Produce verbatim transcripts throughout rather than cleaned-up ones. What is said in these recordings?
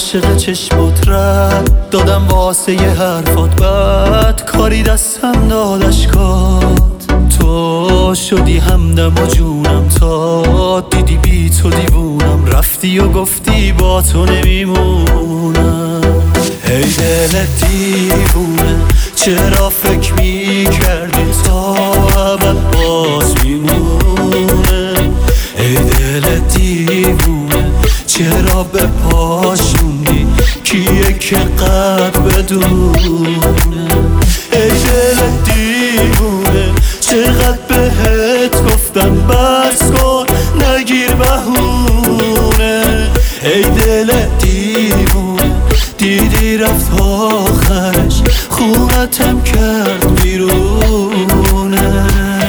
عاشق چشمات رد دادم واسه یه حرفات، بد کاری دستم دادش کات. تو شدی همدم و جونم تا دیدی بی تو دیوونم، رفتی و گفتی با تو نمیمونم. ای دل دیوونه چرا فکر میکردی تا ابد باز میمونه. ای دل دیوونه چرا به پاشوندی کیه که قد بدونه. ای دل دیوونه چقدر بهت گفتم بس کن نگیر بهونه. ای دل دیوونه دیدی رفت آخرش خونتم کرد بیرونه.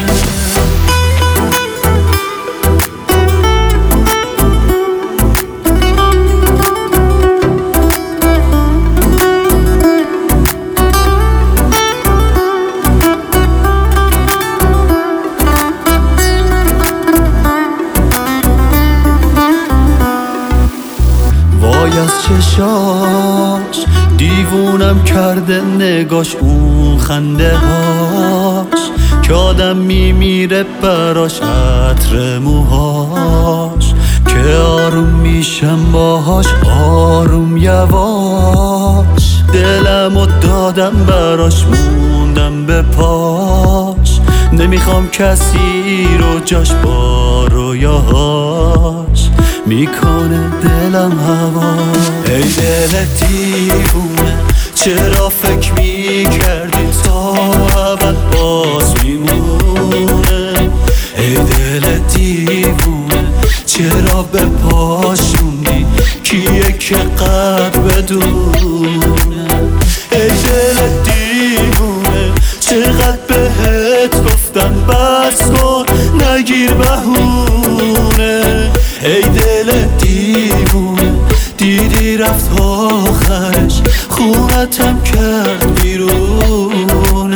وای از چشاش دیوونم کرده نگاش، اون خنده هاش که آدم میمیره براش، عطر موهاش که آروم میشم باهاش آروم یواش. دلمو دادم براش موندم به پاش، نمیخوام کسی رو جاش با رویاهاش میکنه دلم هوا. ای دل دیوونه چرا فکر میکردی تا ابد باز میمونه. ای دل دیوونه چرا به پاشوندی کیه که قد بدونه. ای دل دیوونه چقدر بهت گفتم بس کن نگیر بهونه. ای دل دیوونه دیدی رفت آخرش خونتم کرد بیرون.